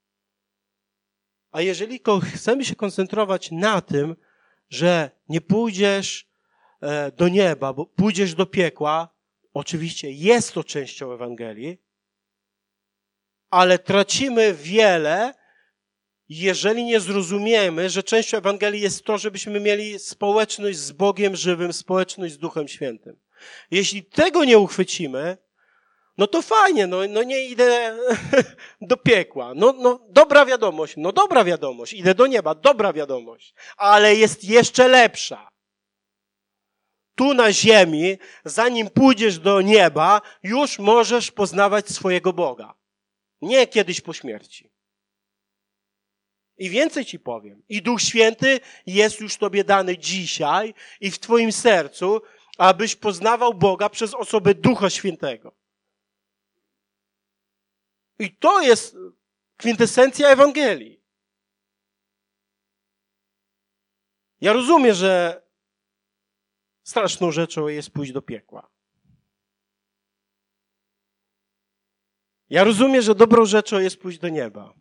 A jeżeli chcemy się koncentrować na tym, że nie pójdziesz do nieba, bo pójdziesz do piekła, oczywiście jest to częścią Ewangelii, ale tracimy wiele, jeżeli nie zrozumiemy, że częścią Ewangelii jest to, żebyśmy mieli społeczność z Bogiem żywym, społeczność z Duchem Świętym. Jeśli tego nie uchwycimy, no to fajnie, no, no nie idę do piekła. No, no dobra wiadomość, no dobra wiadomość, idę do nieba, dobra wiadomość. Ale jest jeszcze lepsza. Tu na ziemi, zanim pójdziesz do nieba, już możesz poznawać swojego Boga. Nie kiedyś po śmierci. I więcej ci powiem. I Duch Święty jest już tobie dany dzisiaj i w twoim sercu, abyś poznawał Boga przez osobę Ducha Świętego. I to jest kwintesencja Ewangelii. Ja rozumiem, że straszną rzeczą jest pójść do piekła. Ja rozumiem, że dobrą rzeczą jest pójść do nieba.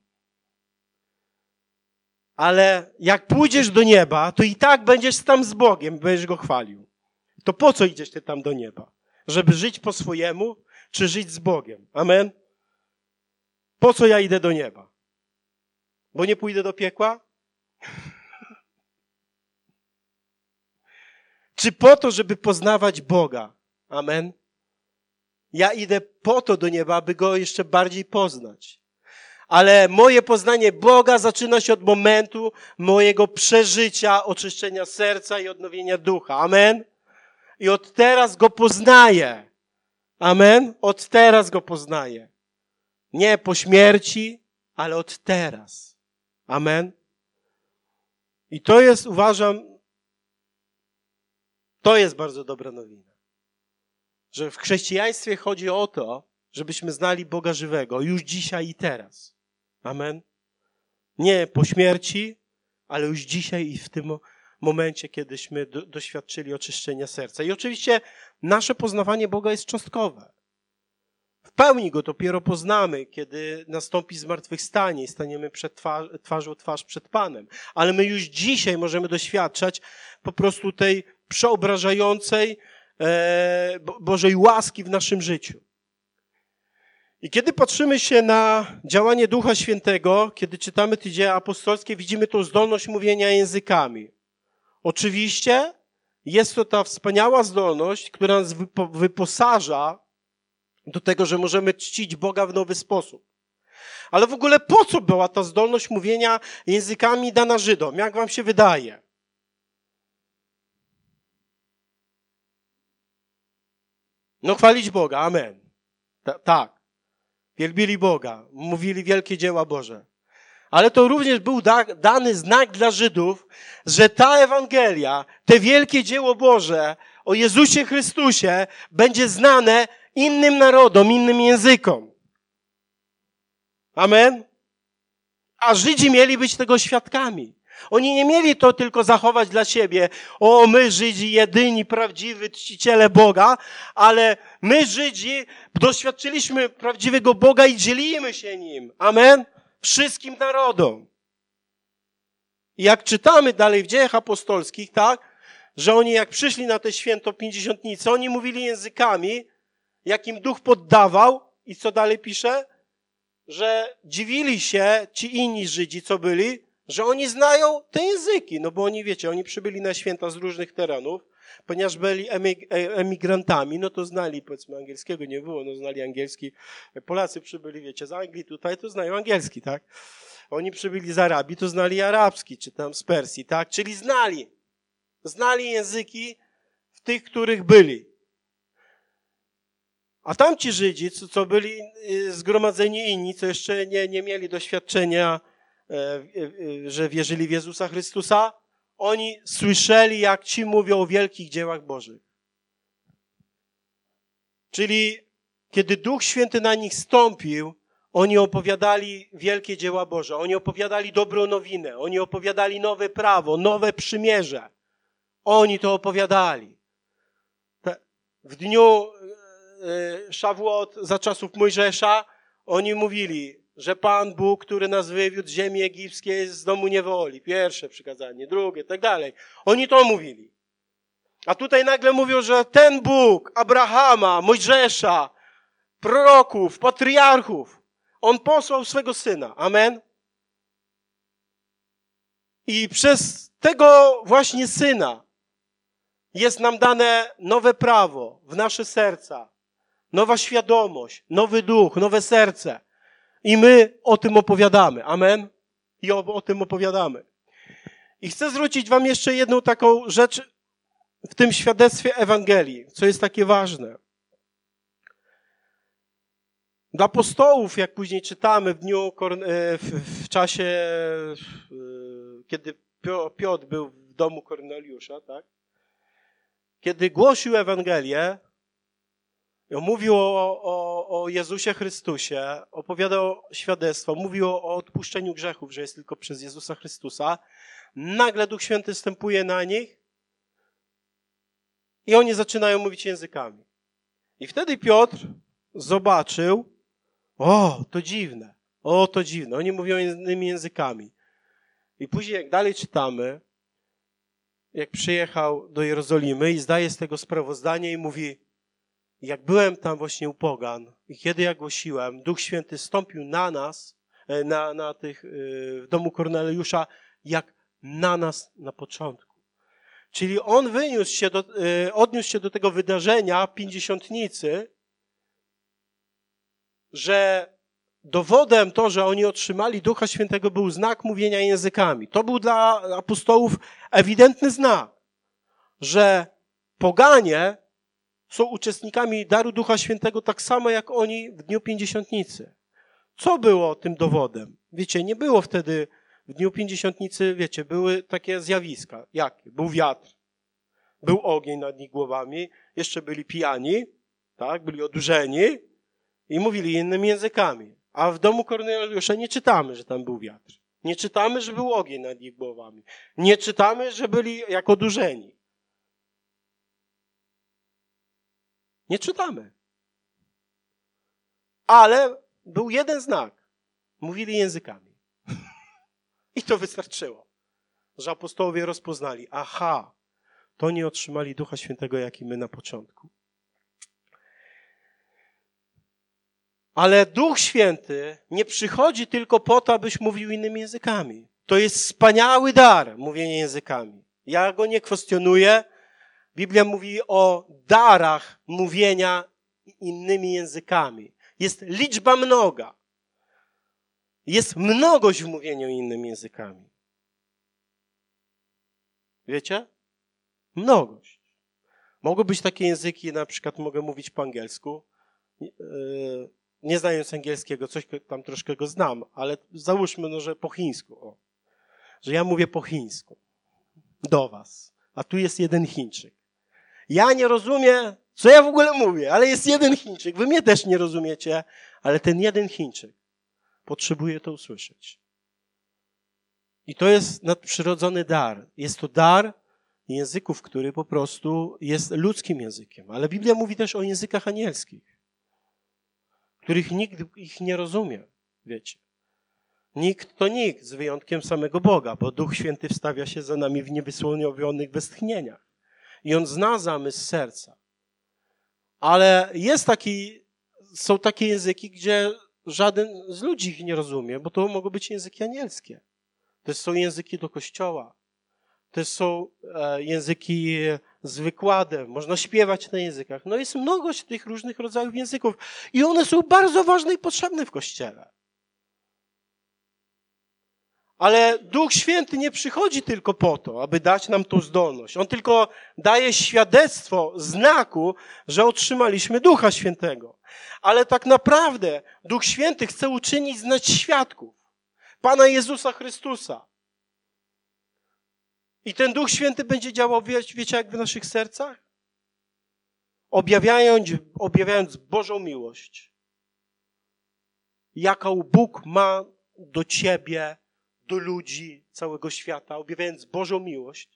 Ale jak pójdziesz do nieba, to i tak będziesz tam z Bogiem, będziesz Go chwalił. To po co idziesz ty tam do nieba? Żeby żyć po swojemu, czy żyć z Bogiem? Amen? Po co ja idę do nieba? Bo nie pójdę do piekła? Czy po to, żeby poznawać Boga? Amen? Ja idę po to do nieba, aby Go jeszcze bardziej poznać. Ale moje poznanie Boga zaczyna się od momentu mojego przeżycia, oczyszczenia serca i odnowienia ducha. Amen? I od teraz Go poznaję. Amen? Od teraz Go poznaję. Nie po śmierci, ale od teraz. Amen? I to jest, uważam, to jest bardzo dobra nowina. Że w chrześcijaństwie chodzi o to, żebyśmy znali Boga żywego już dzisiaj i teraz. Amen? Nie po śmierci, ale już dzisiaj i w tym momencie, kiedyśmy do, doświadczyli oczyszczenia serca. I oczywiście nasze poznawanie Boga jest cząstkowe. W pełni Go dopiero poznamy, kiedy nastąpi zmartwychwstanie i staniemy przed twarz, twarzą twarz przed Panem. Ale my już dzisiaj możemy doświadczać po prostu tej przeobrażającej e, Bożej łaski w naszym życiu. I kiedy patrzymy się na działanie Ducha Świętego, kiedy czytamy te dzieła apostolskie, widzimy tą zdolność mówienia językami. Oczywiście jest to ta wspaniała zdolność, która nas wyposaża do tego, że możemy czcić Boga w nowy sposób. Ale w ogóle po co była ta zdolność mówienia językami dana Żydom? Jak wam się wydaje? No chwalić Boga, amen. Ta, tak. Wielbili Boga, mówili wielkie dzieła Boże. Ale to również był da, dany znak dla Żydów, że ta Ewangelia, te wielkie dzieło Boże o Jezusie Chrystusie będzie znane innym narodom, innym językom. Amen? A Żydzi mieli być tego świadkami. Oni nie mieli to tylko zachować dla siebie. O, my Żydzi, jedyni, prawdziwi czciciele Boga, ale my Żydzi doświadczyliśmy prawdziwego Boga i dzielimy się Nim. Amen? Wszystkim narodom. I jak czytamy dalej w Dziejach Apostolskich, tak, że oni jak przyszli na te święto pięćdziesiątnicy, oni mówili językami, jakim Duch poddawał. I co dalej pisze? Że dziwili się ci inni Żydzi, co byli, że oni znają te języki, no bo oni, wiecie, oni przybyli na święta z różnych terenów, ponieważ byli emigrantami, no to znali, powiedzmy, angielskiego nie było, no znali angielski. Polacy przybyli, wiecie, z Anglii tutaj, to znają angielski, tak? Oni przybyli z Arabii, to znali arabski, czy tam z Persji, tak? Czyli znali, znali języki w tych, których byli. A tamci Żydzi, co, co byli zgromadzeni inni, co jeszcze nie, nie mieli doświadczenia, e, e, że wierzyli w Jezusa Chrystusa, oni słyszeli, jak ci mówią o wielkich dziełach Bożych. Czyli kiedy Duch Święty na nich stąpił, oni opowiadali wielkie dzieła Boże, oni opowiadali dobrą nowinę, oni opowiadali nowe prawo, nowe przymierze. Oni to opowiadali. W dniu Szawuot za czasów Mojżesza oni mówili, że Pan Bóg, który nas wywiódł z ziemi egipskiej, z domu niewoli. Pierwsze przykazanie, drugie, tak dalej. Oni to mówili. A tutaj nagle mówią, że ten Bóg Abrahama, Mojżesza, proroków, patriarchów, On posłał swego Syna. Amen. I przez tego właśnie Syna jest nam dane nowe prawo w nasze serca, nowa świadomość, nowy duch, nowe serce. I my o tym opowiadamy. Amen. I o, o tym opowiadamy. I chcę zwrócić wam jeszcze jedną taką rzecz w tym świadectwie Ewangelii, co jest takie ważne. Dla apostołów, jak później czytamy w dniu, w, w czasie, kiedy Piotr był w domu Korneliusza, tak? Kiedy głosił Ewangelię, mówił o, o, o Jezusie Chrystusie, opowiadał świadectwo, mówił o odpuszczeniu grzechów, że jest tylko przez Jezusa Chrystusa, nagle Duch Święty wstępuje na nich i oni zaczynają mówić językami. I wtedy Piotr zobaczył, o, to dziwne, o, to dziwne, oni mówią innymi językami. I później, jak dalej czytamy, jak przyjechał do Jerozolimy i zdaje z tego sprawozdanie i mówi, jak byłem tam właśnie u pogan i kiedy ja głosiłem, Duch Święty stąpił na nas, na, na tych, w domu Korneliusza, jak na nas na początku. Czyli on wyniósł się do, odniósł się do tego wydarzenia pięćdziesiątnicy, że dowodem to, że oni otrzymali Ducha Świętego, był znak mówienia językami. To był dla apostołów ewidentny znak, że poganie są uczestnikami daru Ducha Świętego tak samo jak oni w dniu pięćdziesiątnicy. Co było tym dowodem? Wiecie, nie było wtedy w dniu pięćdziesiątnicy, wiecie, były takie zjawiska. Jakie? Był wiatr, był ogień nad ich głowami, jeszcze byli pijani, tak, byli odurzeni i mówili innymi językami. A w domu Korneliusza nie czytamy, że tam był wiatr. Nie czytamy, że był ogień nad ich głowami. Nie czytamy, że byli jak odurzeni. Nie czytamy. Ale był jeden znak. Mówili językami. I to wystarczyło, że apostołowie rozpoznali. Aha, to nie otrzymali Ducha Świętego, jak i my na początku. Ale Duch Święty nie przychodzi tylko po to, abyś mówił innymi językami. To jest wspaniały dar, mówienie językami. Ja go nie kwestionuję. Biblia mówi o darach mówienia innymi językami. Jest liczba mnoga. Jest mnogość w mówieniu innymi językami. Wiecie? Mnogość. Mogą być takie języki, na przykład mogę mówić po angielsku, nie znając angielskiego, coś tam troszkę go znam, ale załóżmy, no, że po chińsku. O, że ja mówię po chińsku do was, a tu jest jeden Chińczyk. Ja nie rozumiem, co ja w ogóle mówię, ale jest jeden Chińczyk. Wy mnie też nie rozumiecie, ale ten jeden Chińczyk potrzebuje to usłyszeć. I to jest nadprzyrodzony dar. Jest to dar języków, który po prostu jest ludzkim językiem. Ale Biblia mówi też o językach anielskich, których nikt ich nie rozumie, wiecie. Nikt to nikt, z wyjątkiem samego Boga, bo Duch Święty wstawia się za nami w niewysłowionych westchnieniach. I On zna zamysł serca. Ale jest taki, są takie języki, gdzie żaden z ludzi ich nie rozumie, bo to mogą być języki anielskie. To są języki do kościoła. To są e, języki z wykładem. Można śpiewać na językach. No jest mnogość tych różnych rodzajów języków. I one są bardzo ważne i potrzebne w Kościele. Ale Duch Święty nie przychodzi tylko po to, aby dać nam tą zdolność. On tylko daje świadectwo, znaku, że otrzymaliśmy Ducha Świętego. Ale tak naprawdę Duch Święty chce uczynić znać świadków Pana Jezusa Chrystusa. I ten Duch Święty będzie działał, wiecie, jak w naszych sercach? Objawiając, objawiając Bożą miłość. Jaką Bóg ma do ciebie, do ludzi całego świata, objawiając Bożą miłość.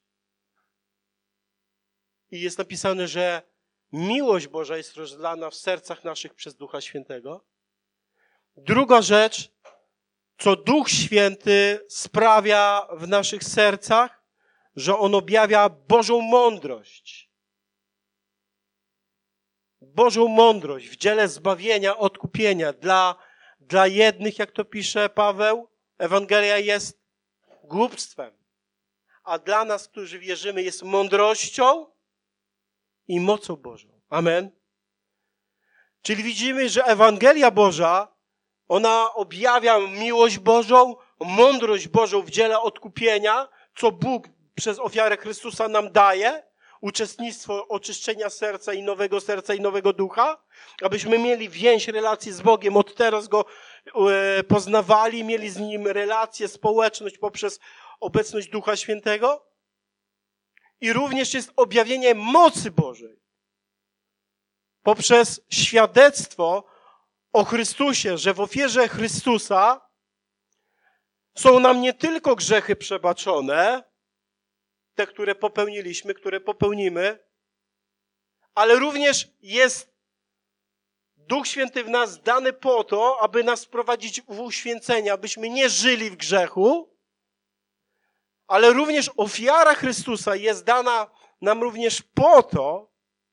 I jest napisane, że miłość Boża jest rozlana w sercach naszych przez Ducha Świętego. Druga rzecz, co Duch Święty sprawia w naszych sercach, że On objawia Bożą mądrość. Bożą mądrość w dziele zbawienia, odkupienia. Dla, dla jednych, jak to pisze Paweł, Ewangelia jest głupstwem, a dla nas, którzy wierzymy, jest mądrością i mocą Bożą. Amen. Czyli widzimy, że Ewangelia Boża, ona objawia miłość Bożą, mądrość Bożą w dziele odkupienia, co Bóg przez ofiarę Chrystusa nam daje, uczestnictwo oczyszczenia serca i nowego serca i nowego ducha, abyśmy mieli więź relacji z Bogiem, od teraz Go poznawali, mieli z Nim relację, społeczność poprzez obecność Ducha Świętego. I również jest objawienie mocy Bożej poprzez świadectwo o Chrystusie, że w ofierze Chrystusa są nam nie tylko grzechy przebaczone, te, które popełniliśmy, które popełnimy, ale również jest Duch Święty w nas dany po to, aby nas wprowadzić w uświęcenie, abyśmy nie żyli w grzechu, ale również ofiara Chrystusa jest dana nam również po to,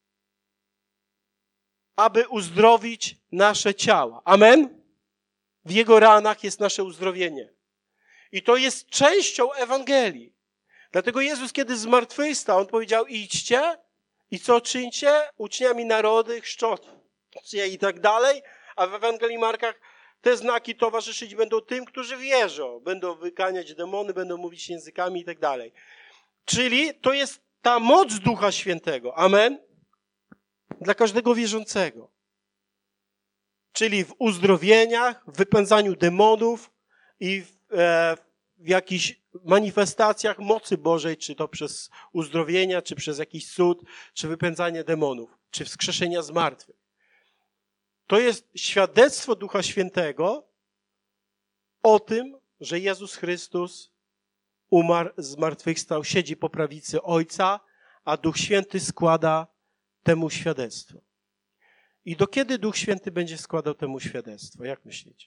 aby uzdrowić nasze ciała. Amen? W Jego ranach jest nasze uzdrowienie. I to jest częścią Ewangelii. Dlatego Jezus, kiedy zmartwychwstał, On powiedział, idźcie i co czyńcie? Uczniami narody, chrzczące i tak dalej. A w Ewangelii Marka te znaki towarzyszyć będą tym, którzy wierzą. Będą wyganiać demony, będą mówić językami i tak dalej. Czyli to jest ta moc Ducha Świętego. Amen? Dla każdego wierzącego. Czyli w uzdrowieniach, w wypędzaniu demonów i w, e, w jakichś manifestacjach mocy Bożej, czy to przez uzdrowienia, czy przez jakiś cud, czy wypędzanie demonów, czy wskrzeszenia zmartwych. To jest świadectwo Ducha Świętego o tym, że Jezus Chrystus umarł, zmartwychwstał, siedzi po prawicy Ojca, a Duch Święty składa temu świadectwo. I do kiedy Duch Święty będzie składał temu świadectwo? Jak myślicie?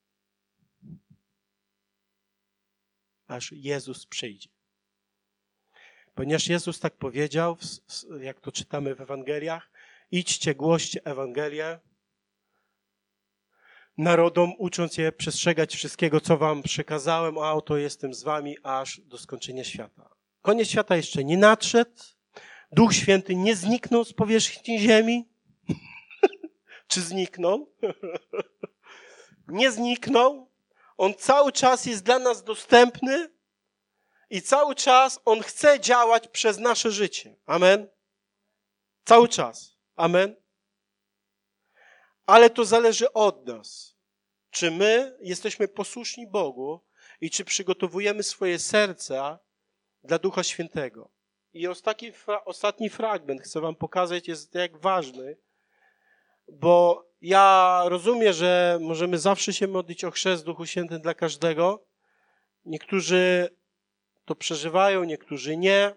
Aż Jezus przyjdzie. Ponieważ Jezus tak powiedział, jak to czytamy w Ewangeliach, idźcie, głoście Ewangelię narodom, ucząc je przestrzegać wszystkiego, co wam przekazałem, a oto jestem z wami aż do skończenia świata. Koniec świata jeszcze nie nadszedł. Duch Święty nie zniknął z powierzchni ziemi. Czy zniknął? Nie zniknął. On cały czas jest dla nas dostępny i cały czas On chce działać przez nasze życie. Amen? Cały czas. Amen? Ale to zależy od nas. Czy my jesteśmy posłuszni Bogu i czy przygotowujemy swoje serca dla Ducha Świętego. I ostatni, ostatni fragment chcę wam pokazać, jest jak ważny, bo ja rozumiem, że możemy zawsze się modlić o chrzest w Duchu Świętym dla każdego. Niektórzy to przeżywają, niektórzy nie.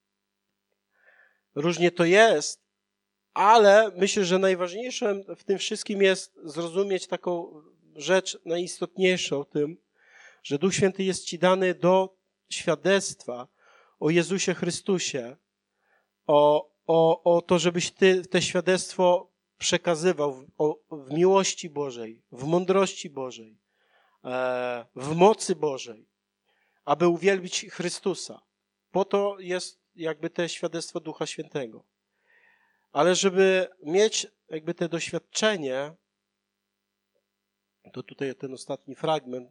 Różnie to jest, ale myślę, że najważniejszym w tym wszystkim jest zrozumieć taką rzecz najistotniejszą tym, że Duch Święty jest ci dany do świadectwa o Jezusie Chrystusie, o, o, o to, żebyś ty te świadectwo przekazywał w, o, w miłości Bożej, w mądrości Bożej, e, w mocy Bożej. aby uwielbić Chrystusa. Po to jest jakby te świadectwo Ducha Świętego. Ale żeby mieć jakby te doświadczenie, to tutaj ten ostatni fragment,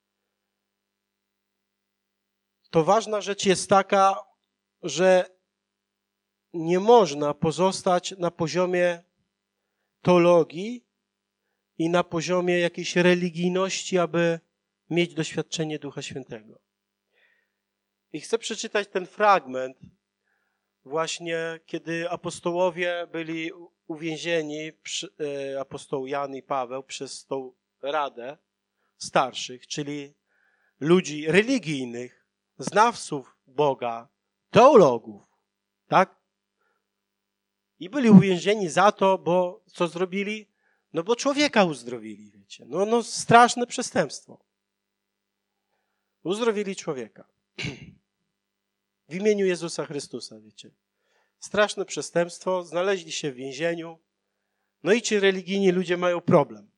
to ważna rzecz jest taka, że nie można pozostać na poziomie teologii i na poziomie jakiejś religijności, aby mieć doświadczenie Ducha Świętego. I chcę przeczytać ten fragment właśnie, kiedy apostołowie byli uwięzieni, apostoł Jan i Paweł, przez tą radę starszych, czyli ludzi religijnych, znawców Boga, teologów, tak? I byli uwięzieni za to, bo co zrobili? No bo człowieka uzdrowili, wiecie. No, no straszne przestępstwo. Uzdrowili człowieka. W imieniu Jezusa Chrystusa, wiecie. Straszne przestępstwo, znaleźli się w więzieniu. No i ci religijni ludzie mają problem.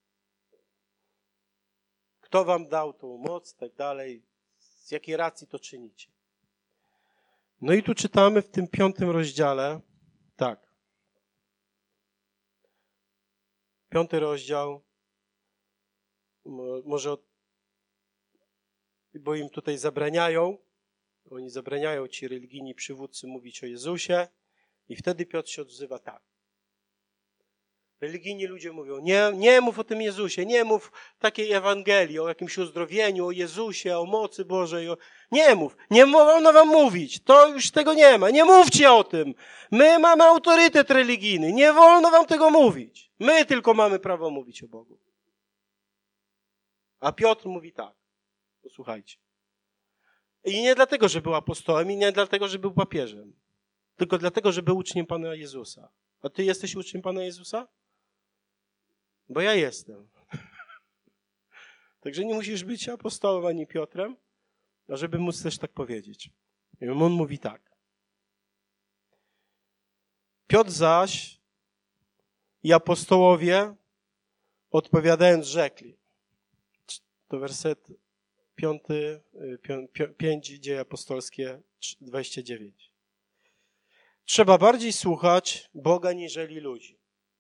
Kto wam dał tą moc, tak dalej, z jakiej racji to czynicie? No i tu czytamy w tym piątym rozdziale, tak. Piąty rozdział, może, od, bo im tutaj zabraniają, oni zabraniają, ci religijni przywódcy, mówić o Jezusie i wtedy Piotr się odzywa tak. Religijni ludzie mówią, nie, nie mów o tym Jezusie, nie mów takiej Ewangelii, o jakimś uzdrowieniu, o Jezusie, o mocy Bożej. O... Nie mów, nie wolno wam mówić, to już tego nie ma, nie mówcie o tym. My mamy autorytet religijny, nie wolno wam tego mówić. My tylko mamy prawo mówić o Bogu. A Piotr mówi tak, posłuchajcie. I nie dlatego, że był apostołem i nie dlatego, że był papieżem, tylko dlatego, że był uczniem Pana Jezusa. A ty jesteś uczniem Pana Jezusa? Bo ja jestem. Także nie musisz być apostołem ani Piotrem, żeby móc też tak powiedzieć. I on mówi tak. Piotr zaś i apostołowie odpowiadając rzekli. To werset piąty, pięć, Dzieje Apostolskie, dwadzieścia dziewięć. Trzeba bardziej słuchać Boga niżeli ludzi.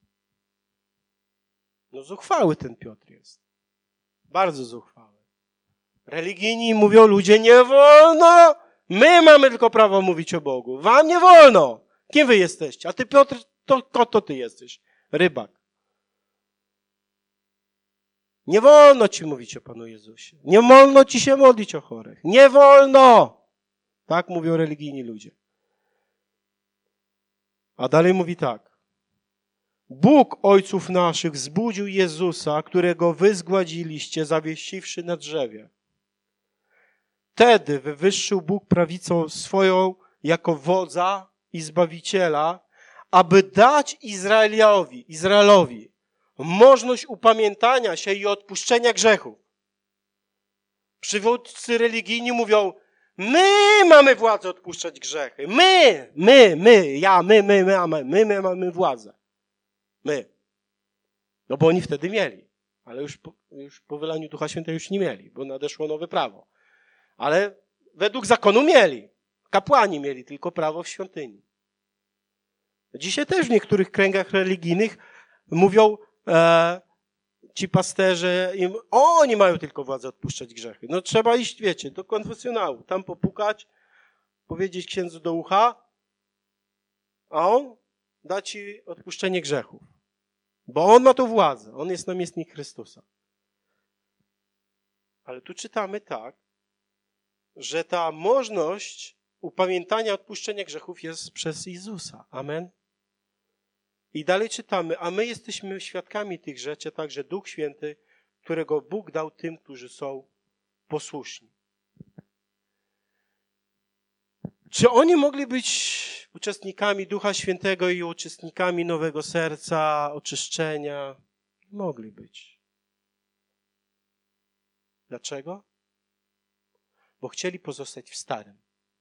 No zuchwały ten Piotr jest. Bardzo zuchwały. Religijni mówią ludzie, nie wolno! My mamy tylko prawo mówić o Bogu. Wam nie wolno! Kim wy jesteście? A ty Piotr, to kto to ty jesteś? Rybak. Nie wolno ci mówić o Panu Jezusie. Nie wolno ci się modlić o chorych. Nie wolno! Tak mówią religijni ludzie. A dalej mówi tak. Bóg ojców naszych wzbudził Jezusa, którego wy zgładziliście, zawiesiwszy na drzewie. Wtedy wywyższył Bóg prawicą swoją jako wodza i zbawiciela, aby dać Izraelowi, Izraelowi możliwość upamiętania się i odpuszczenia grzechów. Przywódcy religijni mówią, my mamy władzę odpuszczać grzechy. My, my, my, ja, my, my, my, my, my, my mamy władzę. My. No bo oni wtedy mieli. Ale już po, już po wylaniu Ducha Świętego już nie mieli, bo nadeszło nowe prawo. Ale według zakonu mieli. Kapłani mieli tylko prawo w świątyni. Dzisiaj też w niektórych kręgach religijnych mówią e, ci pasterze, im, o, oni mają tylko władzę odpuszczać grzechy. No trzeba iść, wiecie, do konfesjonału, tam popukać, powiedzieć księdzu do ucha, a on da ci odpuszczenie grzechów. Bo on ma tą władzę, on jest namiestnik Chrystusa. Ale tu czytamy tak, że ta możliwość upamiętania odpuszczenia grzechów jest przez Jezusa. Amen. I dalej czytamy, a my jesteśmy świadkami tych rzeczy, także Duch Święty, którego Bóg dał tym, którzy są posłuszni. Czy oni mogli być uczestnikami Ducha Świętego i uczestnikami nowego serca, oczyszczenia? Mogli być. Dlaczego? Bo chcieli pozostać w starym.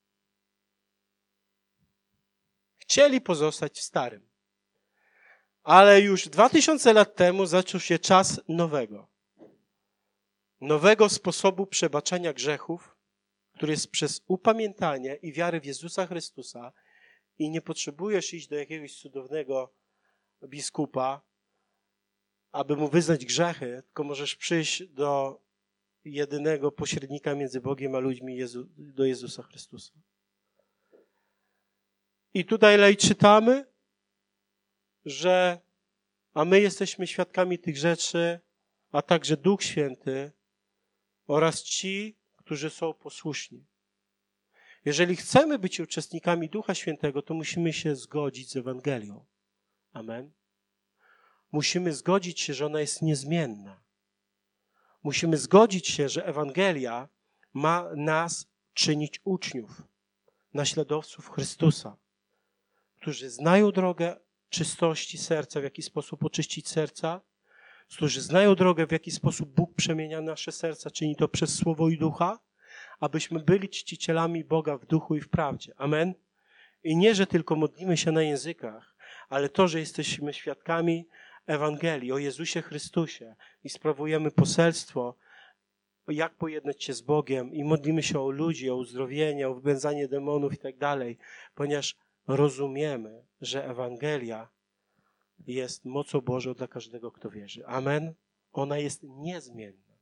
Chcieli pozostać w starym. Ale już dwa tysiące lat temu zaczął się czas nowego. Nowego sposobu przebaczenia grzechów który jest przez upamiętanie i wiarę w Jezusa Chrystusa i nie potrzebujesz iść do jakiegoś cudownego biskupa, aby mu wyznać grzechy, tylko możesz przyjść do jedynego pośrednika między Bogiem a ludźmi, Jezu, do Jezusa Chrystusa. I tutaj dalej czytamy, że a my jesteśmy świadkami tych rzeczy, a także Duch Święty oraz ci, którzy są posłuszni. Jeżeli chcemy być uczestnikami Ducha Świętego, to musimy się zgodzić z Ewangelią. Amen. Musimy zgodzić się, że ona jest niezmienna. Musimy zgodzić się, że Ewangelia ma nas czynić uczniów, naśladowców Chrystusa, którzy znają drogę czystości serca, w jaki sposób oczyścić serca, którzy znają drogę, w jaki sposób Bóg przemienia nasze serca, czyni to przez Słowo i Ducha, abyśmy byli czcicielami Boga w duchu i w prawdzie. Amen. I nie, że tylko modlimy się na językach, ale to, że jesteśmy świadkami Ewangelii o Jezusie Chrystusie i sprawujemy poselstwo, jak pojednać się z Bogiem i modlimy się o ludzi, o uzdrowienie, o wypędzanie demonów i tak dalej, ponieważ rozumiemy, że Ewangelia jest mocą Bożą dla każdego, kto wierzy. Amen. Ona jest niezmienna.